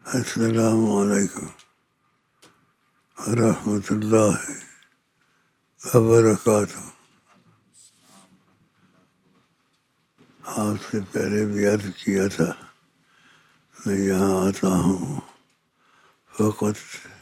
السلام علیکم ورحمۃ اللہ وبرکاتہ۔ آپ سے پہلے بھی عرض کیا تھا میں یہاں آتا ہوں فقط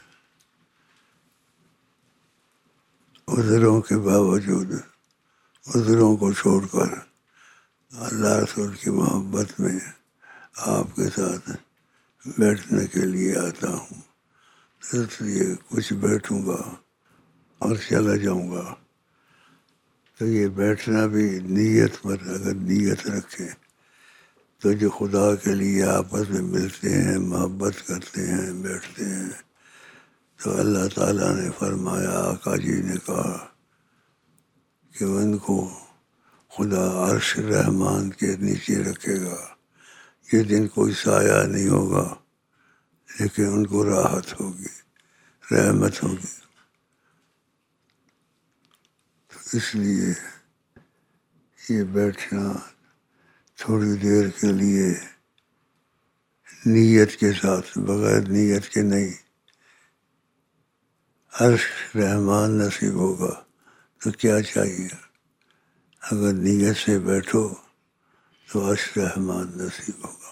عذروں کے باوجود، عذروں کو چھوڑ کر اللہ رسول کی محبت میں آپ کے ساتھ بیٹھنے کے لیے آتا ہوں، اس لیے کچھ بیٹھوں گا اور چلا جاؤں گا۔ تو یہ بیٹھنا بھی نیت پر اگر نیت رکھیں تو جو خدا کے لیے آپس میں ملتے ہیں، محبت کرتے ہیں، بیٹھتے ہیں، تو اللہ تعالیٰ نے فرمایا، آقا جی نے کہا کہ ان کو خدا عرش رحمان کے نیچے رکھے گا، یہ دن کوئی سایہ نہیں ہوگا لیکن ان کو راحت ہوگی، رحمت ہوگی۔ اس لیے یہ بیٹھنا تھوڑی دیر کے لیے نیت کے ساتھ، بغیر نیت کے نہیں۔ عرش رحمان نصیب ہوگا تو کیا چاہیے، اگر نیت سے بیٹھو تو عرش رحمان نصیب ہوگا۔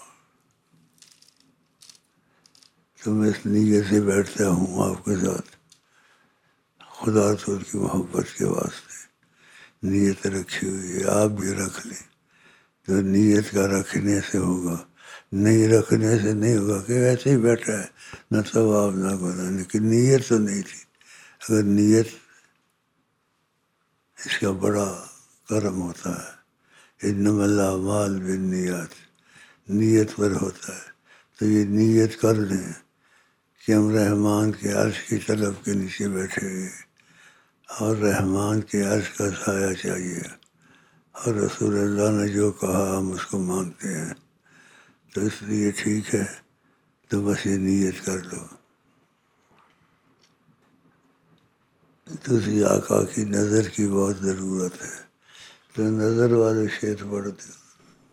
تو میں اس نیت سے بیٹھتا ہوں آپ کے ساتھ، خدا رسول کی محبت کے واسطے نیت رکھی ہوئی ہے، آپ بھی رکھ لیں۔ تو نیت کا رکھنے سے ہوگا، نہیں رکھنے سے نہیں ہوگا کہ ویسے ہی بیٹھا ہے، نہ ثواب نہ گناہ، لیکن نیت تو نہیں تھی۔ اگر نیت، اس کا بڑا کرم ہوتا ہے، انما الاعمال بالنیات، نیت پر ہوتا ہے۔ تو یہ نیت کر لیں کہ ہم رحمان کے عرش کی طلب کے نیچے بیٹھے گئے اور رحمان کے عرش کا سایہ چاہیے، اور رسول اللہ نے جو کہا ہم اس کو مانتے ہیں۔ تو اس لیے ٹھیک ہے، تو بس یہ نیت کر لو۔ دوسری آقا کی نظر کی بہت ضرورت ہے، تو نظر والے شعر پڑھتے ہو۔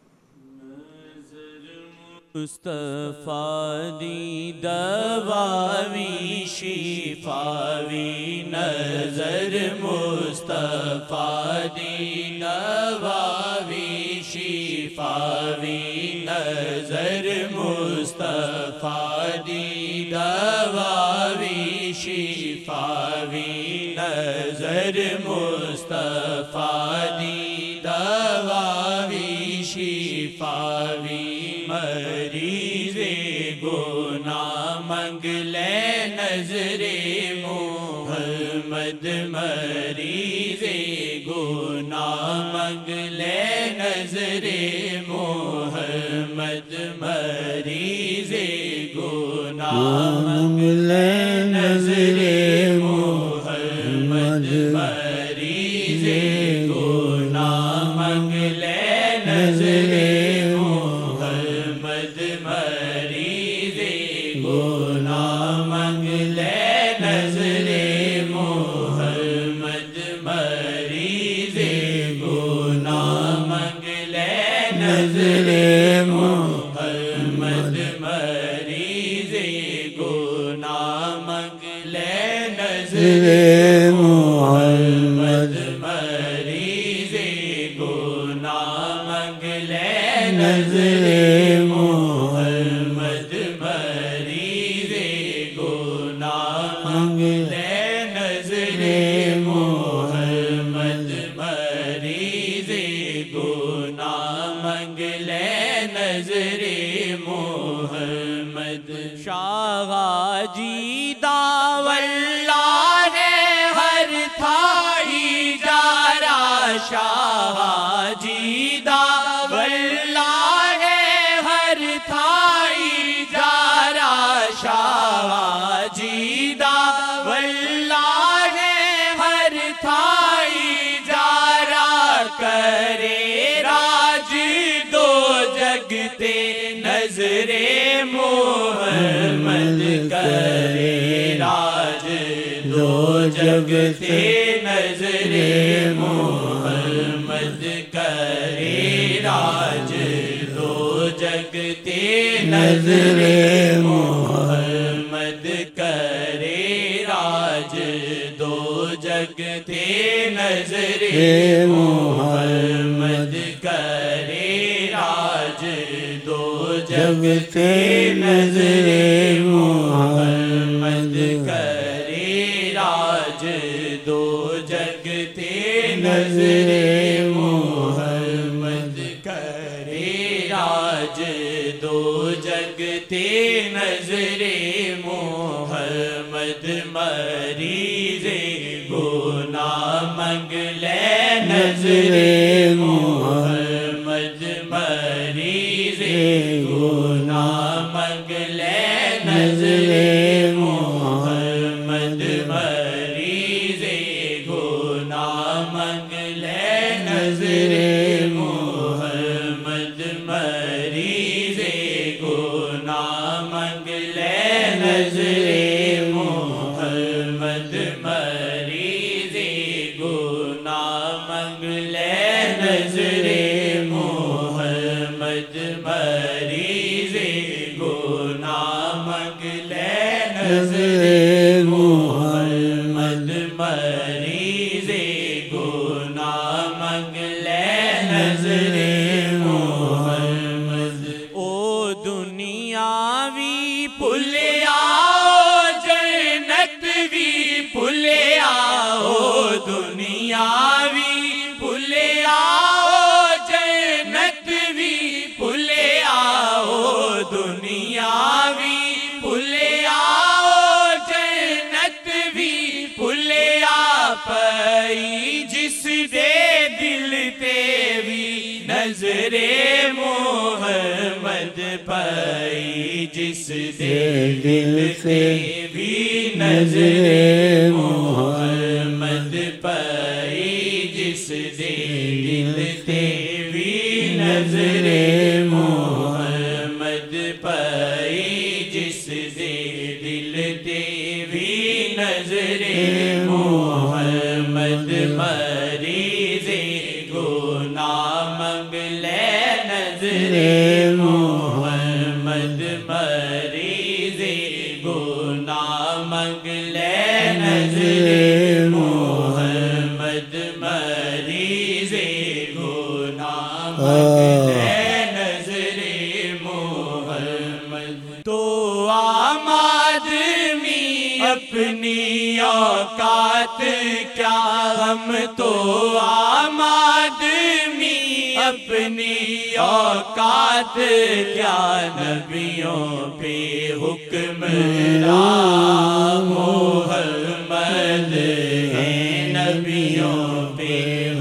مصطفیٰ دی دواوی شفاوی نظر، مصطفیٰ دی دواوی شفاوی نظر، مصطفیٰ دی دواوی شفاوی نظر، مصطفیٰ دی دواوی شفاوی مریض گناہ منگ لے نظر محمد، مریض گناہ منگ لے نظر محمد، مریض گناہ منگ لے نظر محمد، مریض گناہ منگ لے نظر محمد، مریض گناہ منگ لے نظر محمد، مریض گناہ منگ لے نظر محمد، مریض گناہ منگ لے نظر محمد، مریض گناہ منگ لے نظر محمد، مریض گناہ منگ لے نظر محمد، مریض گناہ منگ لے نظر محمد۔ شاہ جی واللہ ہے ہر تھائی جارا، شاہ جی واللہ ہے ہر تھائی جارا، شاہ جی واللہ ہے ہر تھائی جارا، کرے راج دو جگتے نظر محمد، کرے راج دو جگتے نظر محمد، کرے راج دو جگتے جگتے نظر محمد کرے راج دو جگتے نظر محمد کرے راج دو جگتے نظر محمد کرے راج دو جگتے نظر محمد کرے راج دو جگتے نظر محمد مریض گناہ منگ لے نظر محمد مریض گناہ منگ لے نظر محمد مریض گناہ منگ لے نظر محمد مریض گناہ منگ لے نظر محمد مریض گناہ منگ لے نظر محمد مریض گناہ منگ لے نظر محمد مریض گناہ منگ لے نظر محمد او دنیاوی پھلیا جنت وی پھلیا او دنیاوی پھلیا جنت وی پھلیا او دنیاوی پھلیا جنت وی پھلیا پئی جس دے دل تے وی نظر محمد پئی جس دے دل تے وی نظر محمد پئی جس دے دل تے وی نظر محمد پئی جس دے دل تے وی نظر محمد مریض گناہ منگ لے نظر محمد مریض گناہ منگ لے نظر محمد مریض گناہ منگ لے نظر محمد تو آدمی اپنی اوقات کیا ہم تو آدمی اپنی اوقات کیا نبیوں پہ حکمران محمد ہیں نبیوں پہ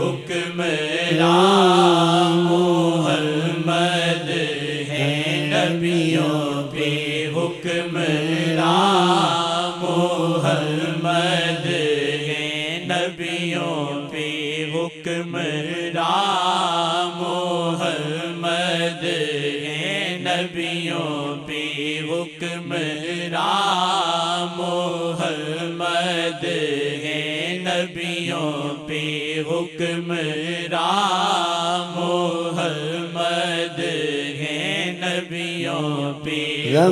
حکمران محمد ہیں نبیوں پہ حکمران محمد ہیں نبیوں پہ حکمران محمد ہیں نبیوں پہ حکمران محمد ہیں نبیوں پہ حکمران محمد ہیں نبیوں پہ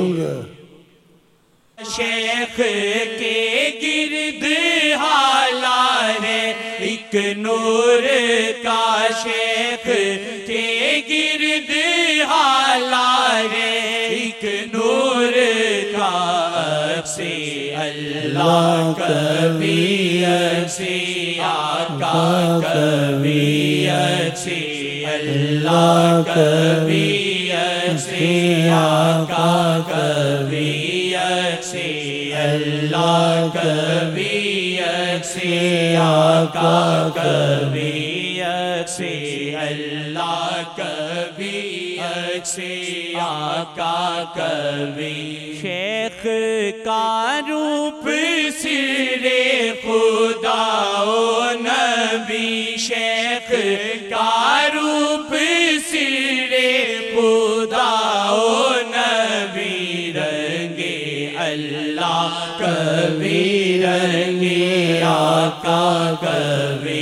شیخ کے گرد حالا ہے ایک نور کا شیخ کے گرد حالا ہے ایک نور کا عکس اللہ کبھی عکس آقا کبھی عکس اللہ کبھی عکس آقا کبھی عکس اللہ کبھی عکس آقا کبھی عکس اللہ کبھی عکس آقا کبھی شیخ کا روپ سر خدا و نبی شیخ کا روپ سر خدا و نبی رنگے اللہ کبھی رنگے آقا کبھی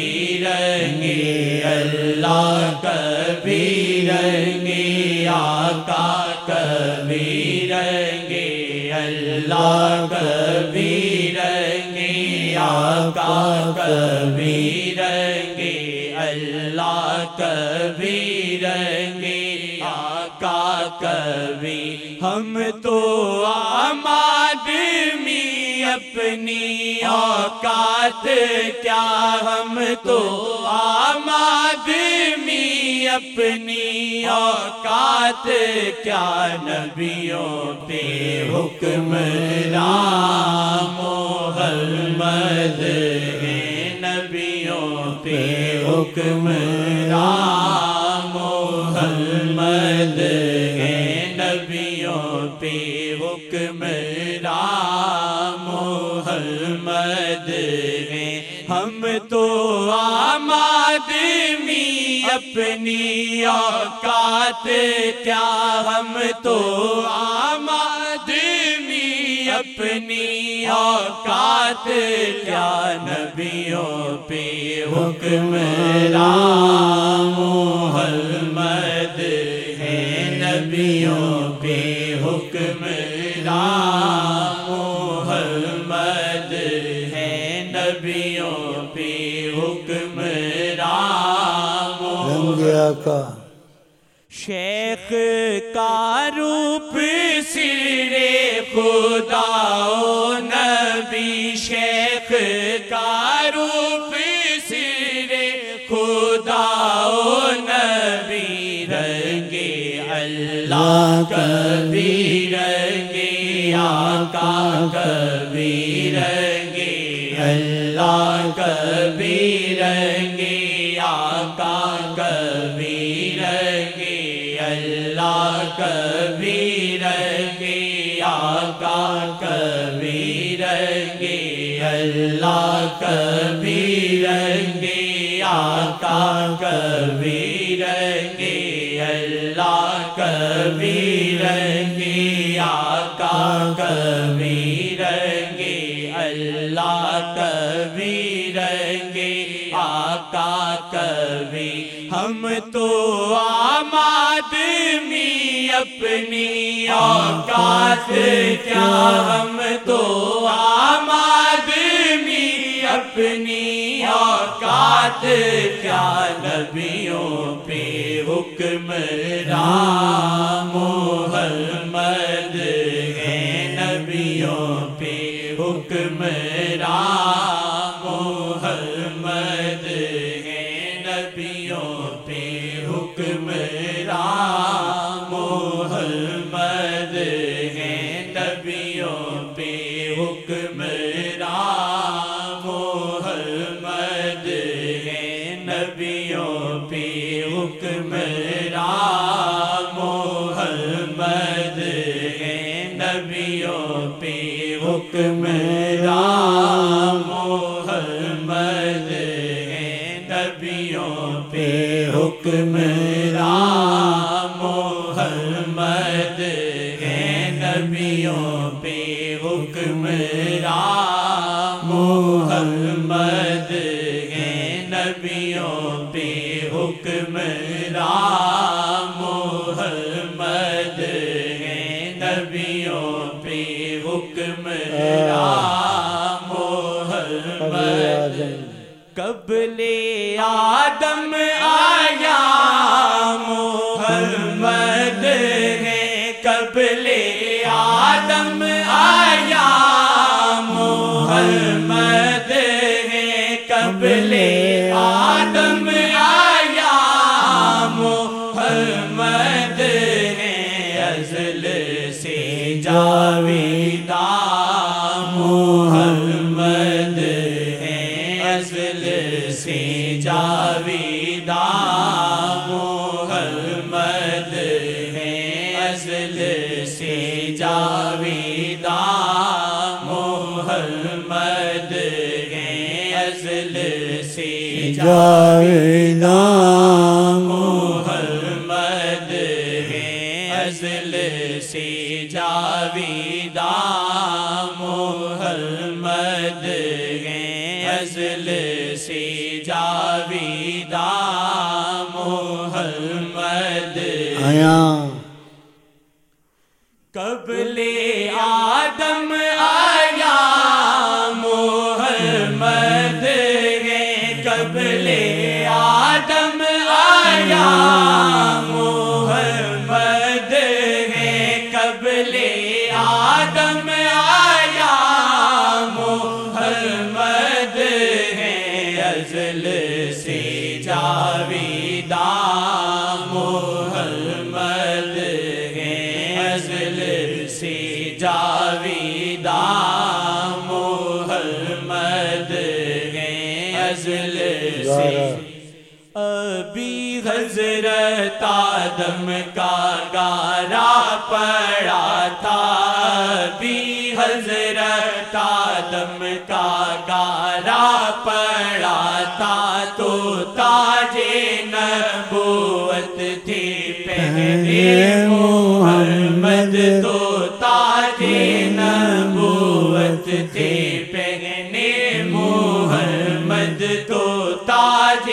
رنگے اللہ کبھی رنگے آقا کبھی رنگے اللہ کبھی رنگے آقا کبھی رنگے اللہ کبھی رنگے آقا کبھی ہم تو عام آدمی اپنی اوقات کیا ہم تو عام آدمی اپنی اوقات کیا نبیوں پہ حکمران محمد ہے نبیوں پہ حکمران محمد ہے نبیوں پہ حکمران محمد ہے ہم تو عام آدمی اپنی اوقات کیا ہم تو عام آدمی اپنی اوقات کیا نبیوں پہ حکمران محمد ہے نبیوں پہ حکمران محمد ہے نبیوں پہ حکمران آقا شیخ کا روپ سر خدا و نبی شیخ کا روپ سر خدا و نبی رنگے اللہ کبھی رنگے آقا کبھی رنگے اللہ کبھی رنگے آقا کبھی رنگے اللہ کبھی رنگے آقا کبھی رنگے اللہ کبھی رنگے آقا کبھی رنگے اللہ کبھی رنگے آقا کبھی رنگے اللہ کبھی رنگے آقا کبھی ہم تو عام آدمی اپنی اوقات کیا ہم تو عام آدمی اپنی اوقات کیا نبیوں پہ حکمران محمد ہے نبیوں پہ حکمران محمد ہے نبیوں پہ حکمران محمد ہے نبیوں پہ حکمران محمد ہے نبیوں پہ حکمران محمد ہے نبیوں پہ حکمران محمد ہے نبیوں پہ حکمران محمد ہے نبیوں پہ حکمران محمد ہے نبیوں پہ حکمران محمد ہے نبیوں پہ حکمران محمد قبل آدم آیا محمد ہے قبل آدم آیا محمد ہے قبل آدم آیا محمد ہے ازل سے جاویدہ محمد ہے ازل سے جاویدہ محمد ہے ازل سے جاویدہ محمد ہے ازل سے جاویدہ محمد ہے ازل سے جاویدہ محمد ہے ازل سے جاویدہ محمد آیا قبل آدم آیا محمد ہے، قبل آدم آیا محمد ہے، قبل آدم آیا محمد ہے، ازل سے جاویداں محمد ہے، ازل سے جاویداں محمد ہے، ازل سے ابھی حضرت آدم کا گارا پڑا تھا، ابھی حضرت آدم کا گارا پڑا تھا، تو تاج نبوت تھی پہنے محمد، تو تاج نبوت تھی پہنے محمد، تو تاج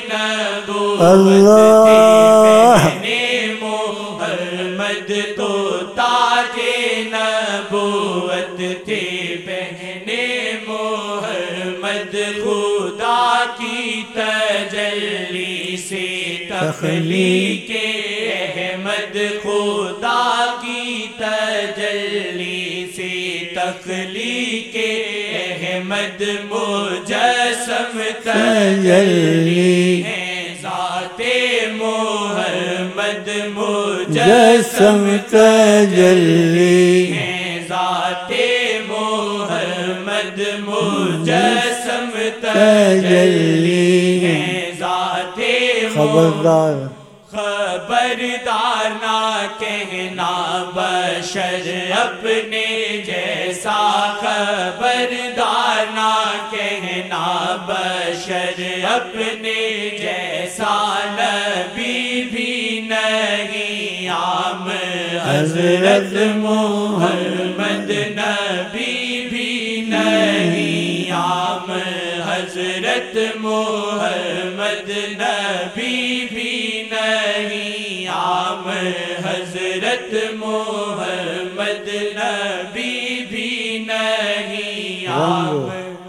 نبوت تھی پہنے محمد، تو تاج نبوت تھی پہنے محمد، خدا کی تجلی سے تخلیق احمد، خدا کی تجلی سے تخلیق احمد، مجسم تجلی ہے ذات محمد، مجسم تجلی ہے ذات محمد، مجسم تجلی ہے ذات خبردار خبردار نہ کہنا بشر اپنے جیسا، خبردار نہ کہنا بشر اپنے جیسا، نبی بھی نہیں عام حضرت محمد، نبی بھی نہیں عام حضرت محمد، نبی بھی نہیں عام حضرت محمد، نبی بھی نہیں عام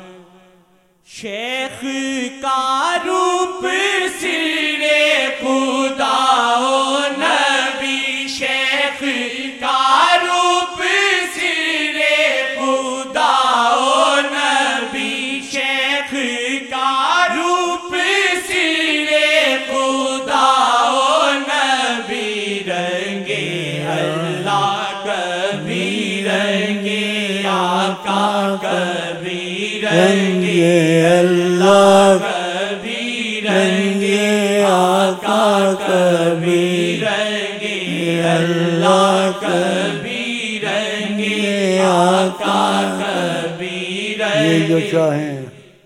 شیخ کا روپ سر خدا و نبی، شیخ کا روپ سر خدا و نبی، شیخ کا روپ سر خدا و نبی، رنگے اللہ کبھی رنگے آقا کبھی رنگے اللہ کبھی رنگے آقا کبھی رنگے اللہ کبھی رنگے آقا کبھی رنگے، یہ جو چاہیں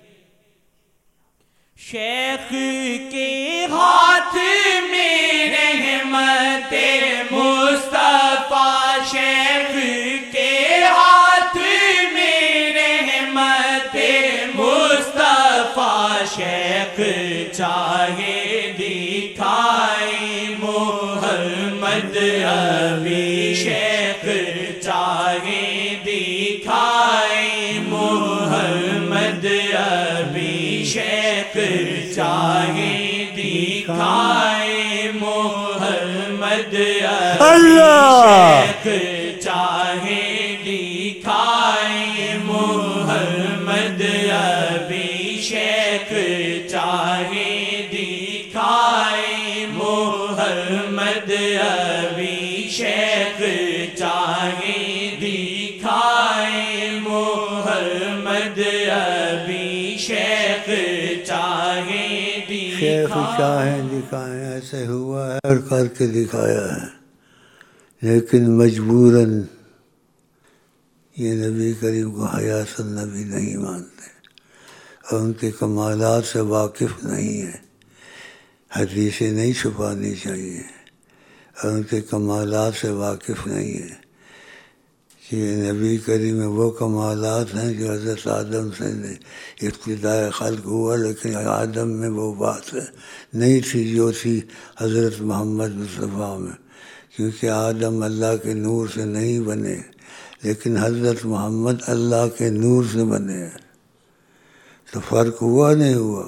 شیخ کے ہاتھ میں رحمت مصطفیٰ، شیخ کے ہاتھ میں رحمت مصطفیٰ، شیخ چاہے دکھائی محمد ابھی، شیخ چاہے دکھائی محمد ابھی، شیخ چاہے دکھائے محمد ابھی، شیخ چاہے دکھائے محمد ابھی، شیخ چاہے دکھائے محمد ابھی، شیخ چاہے دکھائے محمد ابھی، شیخ چاہے شیخ چاہیں دکھائیں، ایسے ہوا ہے اور کر کے دکھایا ہے، لیکن مجبوراً یہ نبی کریم کو حیات النبی نہیں مانتے اور ان کے کمالات سے واقف نہیں ہے، حدیثیں نہیں چھپانی چاہیے، اور ان کے کمالات سے واقف نہیں ہے کہ نبی کریم میں وہ کمالات ہیں جو حضرت آدم سے ابتدائے خلق ہوا، لیکن آدم میں وہ بات ہے نہیں تھی جو تھی حضرت محمد مصطفیٰ میں، کیونکہ آدم اللہ کے نور سے نہیں بنے، لیکن حضرت محمد اللہ کے نور سے بنے ہیں۔ تو فرق ہوا نہیں ہوا؟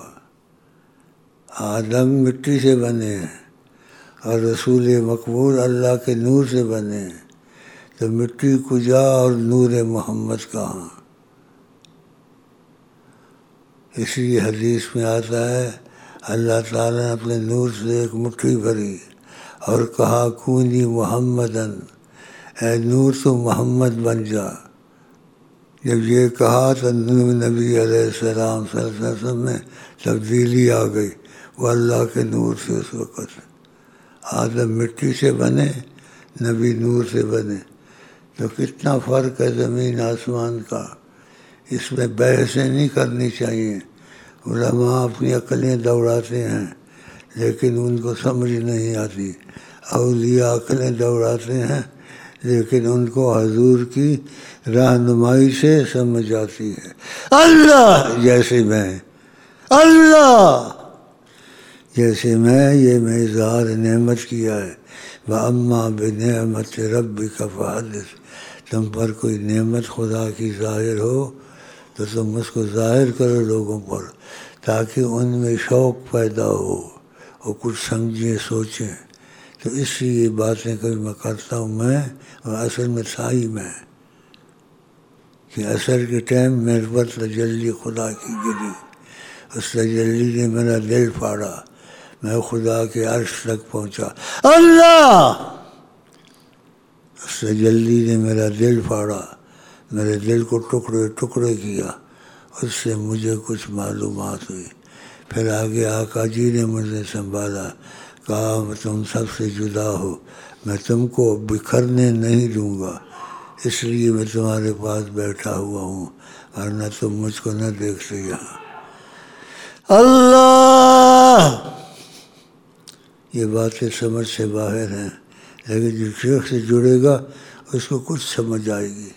آدم مٹی سے بنے ہیں اور رسول مقبول اللہ کے نور سے بنے ہیں، تو مٹی کجا اور نور محمد کہاں؟ اس لیے حدیث میں آتا ہے اللہ تعالیٰ نے اپنے نور سے ایک مٹھی بھری اور کہا کونی محمدن، اے نور تو محمد بن جا۔ جب یہ کہا تو نبی علیہ السلام صلی اللہ علیہ وسلم میں تبدیلی آ گئی، وہ اللہ کے نور سے اس وقت۔ آدم مٹی سے بنے، نبی نور سے بنے، تو کتنا فرق ہے زمین آسمان کا۔ اس میں بحثیں نہیں کرنی چاہیے۔ علماء اپنی عقلیں دوڑاتے ہیں لیکن ان کو سمجھ نہیں آتی، اولیاء عقلیں دوڑاتے ہیں لیکن ان کو حضور کی رہنمائی سے سمجھ آتی ہے۔ اللہ جیسے میں، اللہ جیسے میں، یہ میں اظہار نعمت کیا ہے۔ وَأَمَّا بِنِعْمَتِ رَبِّكَ فَحَدِّثْ، تم پر کوئی نعمت خدا کی ظاہر ہو تو تم اس کو ظاہر کرو لوگوں پر، تاکہ ان میں شوق پیدا ہو اور کچھ سمجھیں سوچیں۔ تو اس لیے یہ باتیں کبھی میں کرتا ہوں میں، اور اصل میں تھا ہی میں، کہ اثر کے ٹائم میرے پر تجلی خدا کی گری، اس تجلی نے میرا دل پھاڑا، میں خدا کے عرش تک پہنچا۔ اللہ، اس تجلی نے میرا دل پھاڑا، میرے دل کو ٹکڑے ٹکڑے کیا، اس سے مجھے کچھ معلومات ہوئی۔ پھر آگے آقا جی نے مجھے سنبھالا، کہا تم سب سے جدا ہو، میں تم کو بکھرنے نہیں دوں گا، اس لیے میں تمہارے پاس بیٹھا ہوا ہوں، ورنہ تم مجھ کو نہ دیکھتے یہاں۔ اللہ، یہ باتیں سمجھ سے باہر ہیں، لیکن جو شیخ سے جڑے گا اس کو کچھ سمجھ آئے گی۔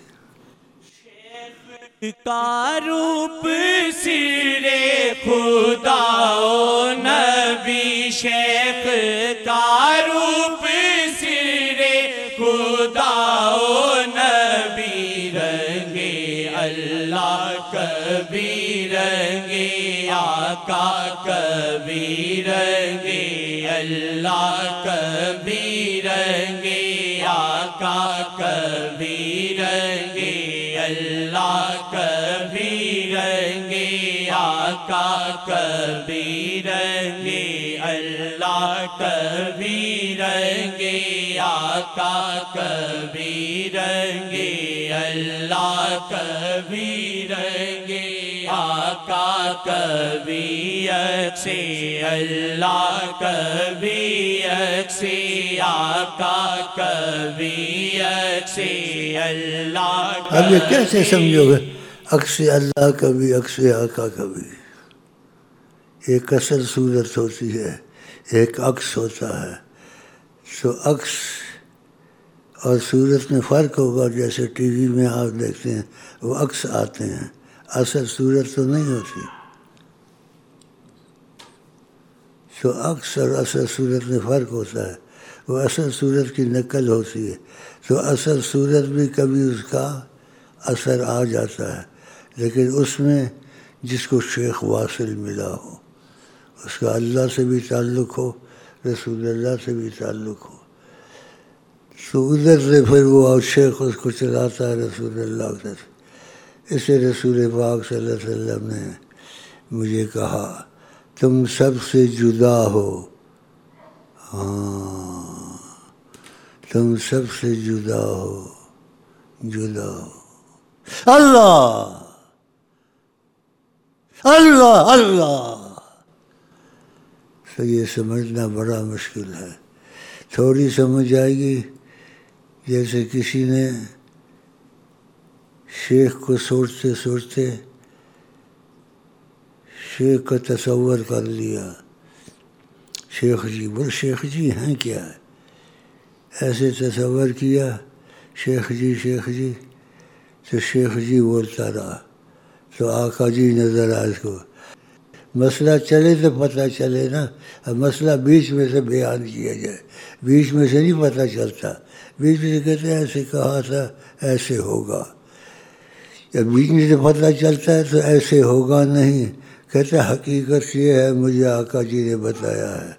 کا روپ سرے خدا و نبی، شیخ کا روپ سرے خدا و نبی، رنگے اللہ کبھی رنگے آقا کبھی رنگے اللہ کبھی رنگے آقا کبھی رنگے اللہ کبھی رنگے آقا کبھی رنگے اللہ کبھی رنگے آقا کبھی رنگے اللہ کبھی رنگے آقا کبھی اکسے اللہ کبھی اکسے آقا کبھی اکسے اللہ۔ اب یہ کیسے سمجھو گے؟ عکس اللہ کبھی عکس آقا کبھی، ایک اصل صورت ہوتی ہے، ایک عکس ہوتا ہے۔ تو عکس اور صورت میں فرق ہوگا، جیسے ٹی وی میں آپ دیکھتے ہیں وہ عکس آتے ہیں، اصل صورت تو نہیں ہوتی۔ تو عکس اور اصل صورت میں فرق ہوتا ہے، وہ اصل صورت کی نقل ہوتی ہے، تو اصل صورت بھی کبھی اس کا اثر آ جاتا ہے، لیکن اس میں جس کو شیخ واصل ملا ہو، اس کا اللہ سے بھی تعلق ہو، رسول اللہ سے بھی تعلق ہو، تو ادھر سے پھر وہ شیخ اس کو چلاتا ہے رسول اللہ سے۔ اسے رسول پاک صلی اللہ علیہ وسلم نے مجھے کہا تم سب سے جدا ہو، ہاں تم سب سے جدا ہو، جدا ہو۔ اللہ اللہ اللہ، تو یہ سمجھنا بڑا مشکل ہے۔ تھوڑی سمجھ آئے گی، جیسے کسی نے شیخ کو سوچتے سوچتے شیخ کا تصور کر لیا، شیخ جی، بول شیخ جی ہیں کیا ہے، ایسے تصور کیا، شیخ جی تو شیخ جی بولتا رہا، تو آقا جی نظر آئے اس کو، مسئلہ چلے تو پتہ چلے نا. اب مسئلہ بیچ میں سے بیان کیا جائے, بیچ میں سے نہیں پتہ چلتا. بیچ میں سے کہتے ہیں ایسے کہا تھا, ایسے ہوگا. جب بیچ میں سے پتہ چلتا ہے تو ایسے ہوگا نہیں, کہتے حقیقت یہ ہے مجھے آقا جی نے بتایا ہے.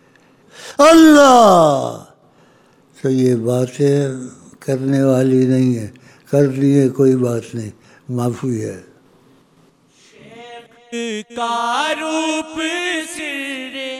اللہ تو یہ باتیں کرنے والی نہیں ہے, کر لیے کوئی بات نہیں, معافی ہے. کا روپ سرے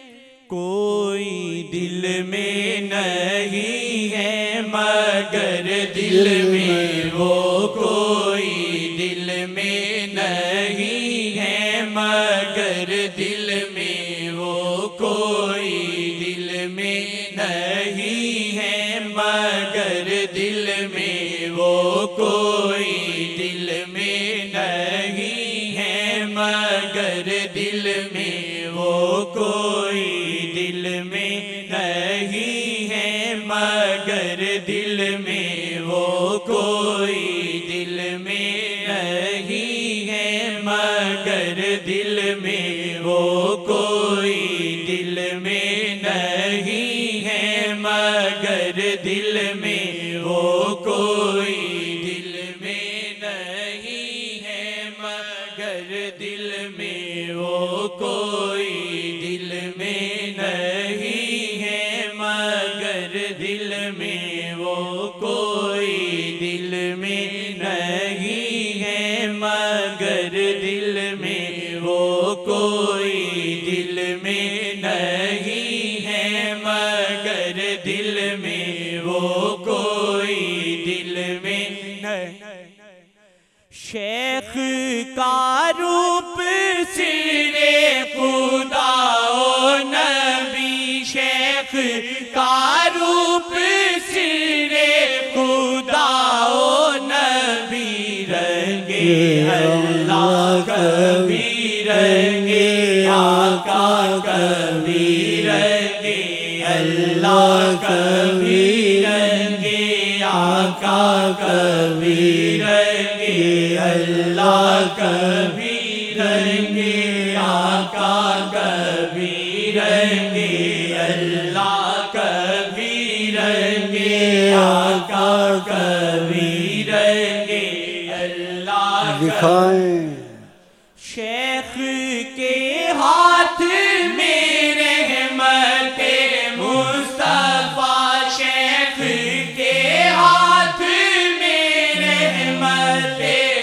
کوئی دل میں نہیں ہے, مگر دل میں وہ کوئی دل میں نہیں ہے, مگر دل میں وہ کوئی دل میں نہیں ہے, مگر دل میں وہ کوئی دل میں نہیں ہے, مگر دل میں وہ کوئی دل میں نہیں ہے, مگر دل میں وہ کوئی دل میں نہیں ہے, مگر دل میں وہ کوئی دل میں نہیں ہے, مگر دل میں وہ کوئی دل میں نہیں ہے, مگر دل میں وہ کوئی دل میں نہیں ہے, مگر دل میں وہ کوئی دل میں نہیں ہے, مگر دل میں وہ کوئی دل میں نہیں ہے, مگر دل میں وہ کوئی دل میں نہیں. شیخ کا روپ سرے خدا و نبی, شیخ کا روپ سرے خدا و نبی, رنگے اللہ کبھی رنگے آقا کبھی, رنگے اللہ کبھی رنگے آقا کبھی, رنگے اللہ کبھی رنگے آقا کبھی, رنگے اللہ کبھی رنگے آقا کبھی, رنگے اللہ دکھائیں. شیخ کے ہاتھ میں رحمت مصطفیٰ, شیخ کے ہاتھ میں رحمت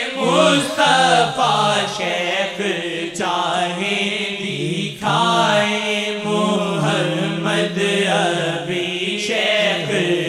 مصطفیٰ, شیخ چاہے دکھائے محمد ابھی, شیخ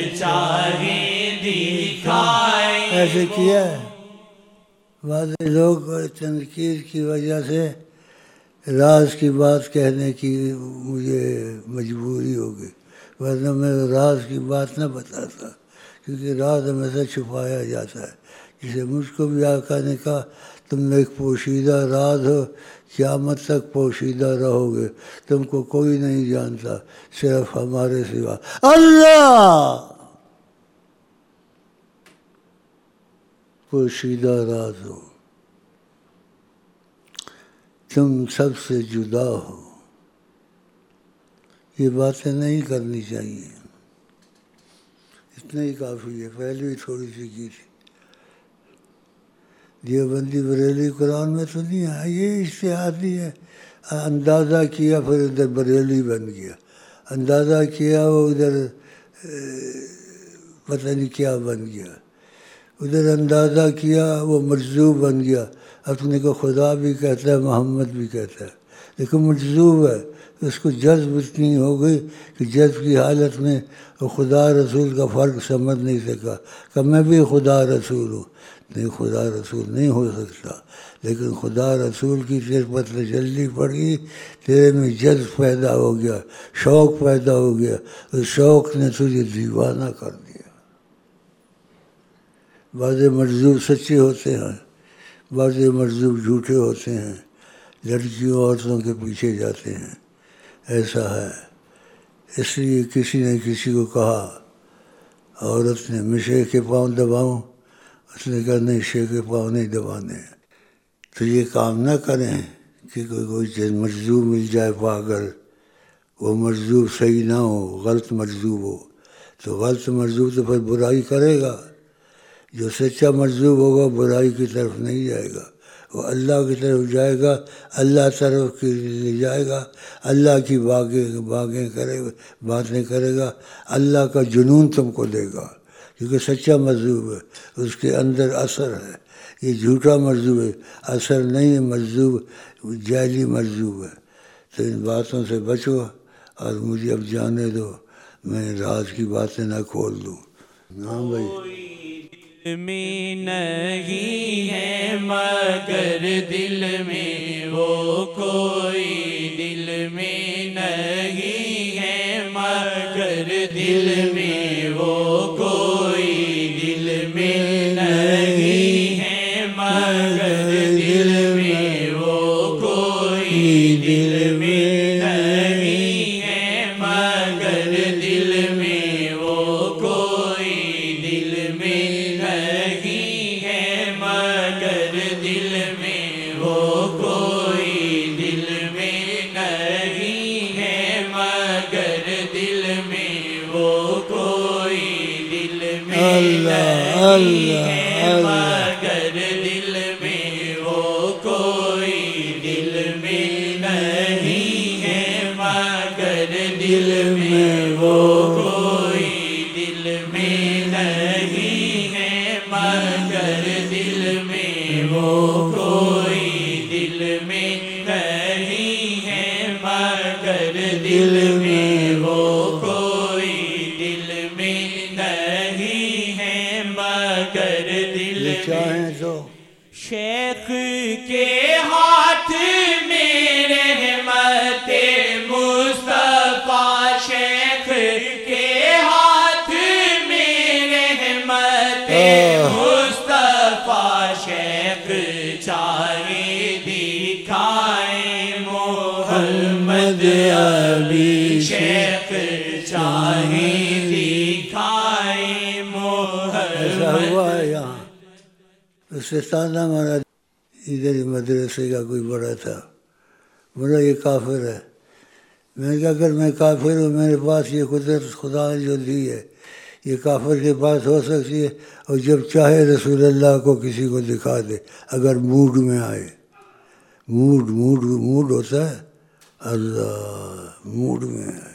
چاہے دکھائے. ایسے کیا ہے بعض لوگ تنقید کی وجہ سے راز کی بات کہنے کی مجھے مجبوری ہو گئی, ورنہ میں راز کی بات نہ بتاتا, کیونکہ راز ہمیشہ چھپایا جاتا ہے. جسے مجھ کو بھی آقا نے کہا تم ایک پوشیدہ راز ہو, قیامت تک پوشیدہ رہو گے, تم کو کوئی نہیں جانتا صرف ہمارے سوا اللہ. پوشیدہ راز ہو, تم سب سے جدا ہو. یہ باتیں نہیں کرنی چاہیے, اتنا ہی کافی ہے. پہلے بھی تھوڑی سی کی تھی. دیوبندی بریلی قرآن میں تو نہیں ہے, یہ اشتہادی ہے. اندازہ کیا پھر ادھر بریلی بن گیا, اندازہ کیا وہ ادھر پتہ نہیں کیا بن گیا, ادھر اندازہ کیا وہ مجذوب بن گیا. اپنے کو خدا بھی کہتا ہے, محمد بھی کہتا ہے, لیکن مجذوب ہے. اس کو جذب اتنی ہو گئی کہ جذب کی حالت میں وہ خدا رسول کا فرق سمجھ نہیں سکا کہ میں بھی خدا رسول ہوں. نہیں, خدا رسول نہیں ہو سکتا, لیکن خدا رسول کی تیرے پر تجلی پڑ گئی, تیرے میں جذب پیدا ہو گیا, شوق پیدا ہو گیا, اس شوق نے تجھے دیوانہ کر دیا. بعض مجذوب سچے ہوتے ہیں, بعض مجذوب جھوٹے ہوتے ہیں, لڑکیوں عورتوں کے پیچھے جاتے ہیں. ایسا ہے. اس لیے کسی نے کسی کو کہا, عورت نے میں شیخ کے پاؤں دباؤں, اس نے کہا نہیں, شیخ کے پاؤں نہیں دبانے. تو یہ کام نہ کریں کہ کوئی چیز مجذوب مل جائے پاگل، وہ مجذوب صحیح نہ ہو، غلط مجذوب ہو، تو غلط مجذوب تو پھر برائی کرے گا. جو سچا مجذوب ہوگا برائی کی طرف نہیں جائے گا، وہ اللہ کی طرف جائے گا، اللہ طرف کی لے جائے گا، اللہ کی باتیں کرے گا، اللہ کا جنون تم کو دے گا، کیونکہ سچا مجذوب ہے، اس کے اندر اثر ہے. یہ جھوٹا مجذوب ہے، اثر نہیں ہے، مجذوب جعلی مجذوب ہے. تو ان باتوں سے بچو اور مجھے اب جانے دو، میں راز کی باتیں نہ کھول دوں. ہاں بھائی، دل میں نہیں ہے مگر دل میں وہ کوئی، دل میں نہیں ہے مگر دل میں وہ کوئی، دل میں نہیں ہے مگر دل میں وہ کوئی، دل میں نہیں ہے مگر دل میں وہ کوئی، دل میں نہیں ہے مگر دل میں وہ کوئی، دل میں نہیں ہے مگر دل میں وہ کوئی، دل میں نہیں ہے مگر دل میں وہ کوئی، دل میں نہیں ہے مگر دل میں وہ کوئی، دل میں نہیں ہے مگر دل میں وہ کوئی، دل میں نہیں ہے مگر دل میں وہ کوئی، دل میں نہیں ہے مگر دل میں. چاہیں تو شیخ کے ہاتھ میں رحمت مصطفیٰ، شیخ کے ہاتھ میں رحمت مصطفیٰ، شیخ چاہے دکھائے محمد ابھی، شیخ چاہے دکھائے محمد. ایسا ہوا ہے یہاں. اس سے تانا مارا ادھر مدرسے کا کوئی بڑا تھا، بولا یہ کافر ہے. میں نے کہا اگر میں کافر ہوں، میرے پاس یہ قدرت خدا نے جو دی ہے یہ کافر کے پاس ہو سکتی ہے، اور جب چاہے رسول اللہ کو کسی کو دکھا دے اگر موڈ میں آئے. موڈ ہوتا ہے، اللہ موڈ میں آئے.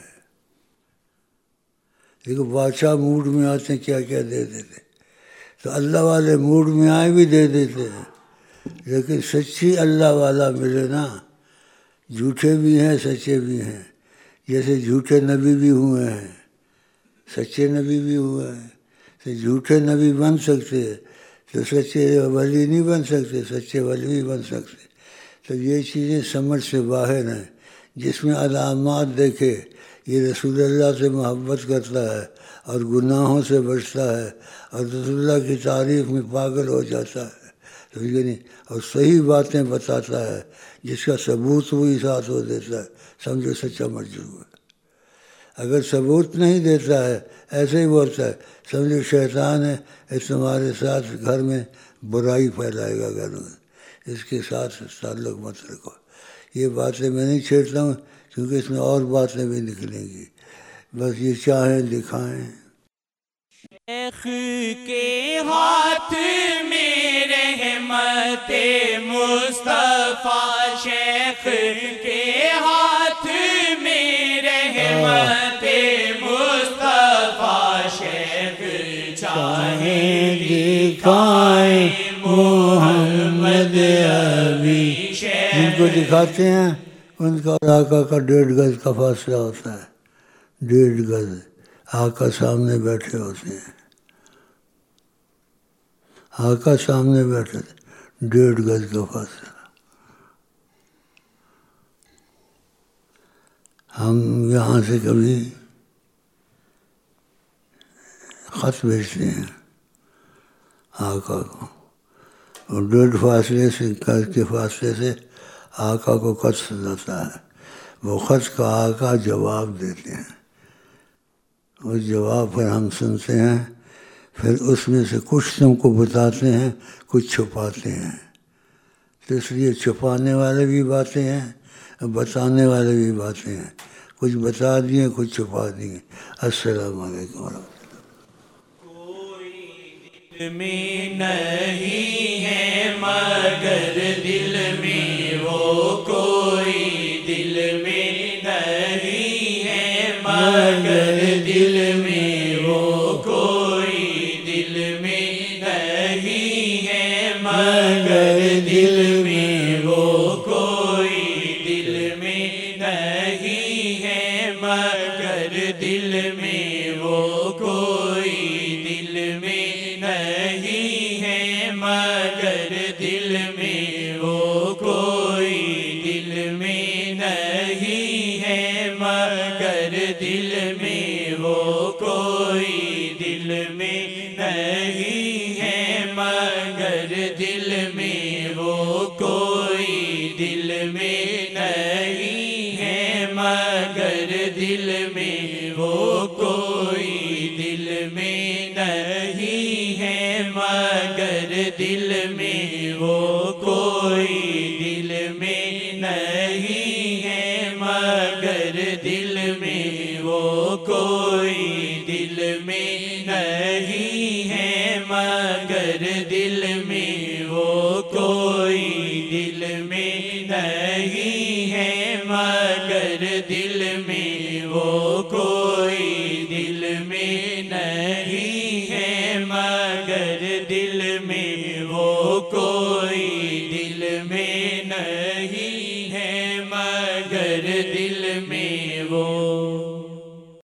دیکھو بادشاہ موڈ میں آتے ہیں کیا کیا دے دیتے، تو اللہ والے موڈ میں آئے بھی دے دیتے ہیں. لیکن سچی اللہ والا ملے نا، جھوٹے بھی ہیں سچے بھی ہیں. جیسے جھوٹے نبی بھی ہوئے ہیں، سچے نبی بھی ہوئے ہیں. تو جھوٹے نبی بن سکتے تو سچے ولی نہیں بن سکتے، سچے ولی بھی بن سکتے. تو یہ چیزیں سمجھ سے باہر ہیں. جس میں علامات دیکھے یہ رسول اللہ سے محبت کرتا ہے اور گناہوں سے بچتا ہے اور رسول اللہ کی تعریف میں پاگل ہو جاتا ہے، نہیں، اور صحیح باتیں بتاتا ہے جس کا ثبوت وہی ساتھ ہو دیتا ہے، سمجھو سچا مجذوب ہے. اگر ثبوت نہیں دیتا ہے، ایسے ہی بولتا ہے، سمجھو شیطان ہے، تمہارے ساتھ گھر میں برائی پھیلائے گا گھر میں، اس کے ساتھ تعلق مت رکھو. یہ باتیں میں نہیں چھیڑتا ہوں کیونکہ اس میں اور باتیں بھی نکلیں گی. بس یہ چاہیں دکھائیں. شیخ کے ہاتھ میں رحمت مصطفیٰ، شیخ کے ہاتھ میں رحمت مصطفیٰ، شیخ چاہیں دکھائیں محمد ابھی. جن کو دکھاتے ہیں ان کا اور آقا کا 1.5 گز کا فاصلہ ہوتا ہے. 1.5 گز آقا سامنے بیٹھے ہوتے ہیں، آقا سامنے بیٹھے تھے، 1.5 گز کا فاصلہ. ہم یہاں سے کبھی خط بھیجتے ہیں آقا کو، اور 1.5 فاصلے سے گز کے فاصلے سے آقا کو خط سناتا ہے. وہ خط کا آقا جواب دیتے ہیں، اس جواب پر ہم سنتے ہیں، پھر اس میں سے کچھ تم کو بتاتے ہیں، کچھ چھپاتے ہیں. تو اس لیے چھپانے والے بھی باتیں ہیں، بتانے والے بھی باتیں ہیں، کچھ بتا دیے کچھ چھپا دیے۔ السلام علیکم ورحمۃ اللہ۔ دل میں نہیں ہے مگر دل میں وہ کوئی، دل میں نہیں ہے مگر دل میں وہ کوئی، دل میں نہیں ہے مگر دل میں وہ کوئی، دل میں نہیں ہے مگر دل میں وہ کوئی، دل میں نہیں ہے مگر دل میں وہ کوئی، دل میں نہیں ہے مگر دل میں وہ کوئی، دل میں نہیں ہے مگر دل میں وہ کوئی، دل میں نہیں ہے مگر دل میں وہ کوئی، دل میں نہیں ہے مگر دل میں وہ کوئی، دل میں نہیں ہے مگر دل میں وہ کوئی، دل میں نہیں ہے مگر دل میں وہ کوئی، دل میں نہیں ہے مگر دل میں وہ کوئی، دل میں نہیں ہے مگر دل میں وہ کوئی، دل میں نہیں ہے مگر دل میں وہ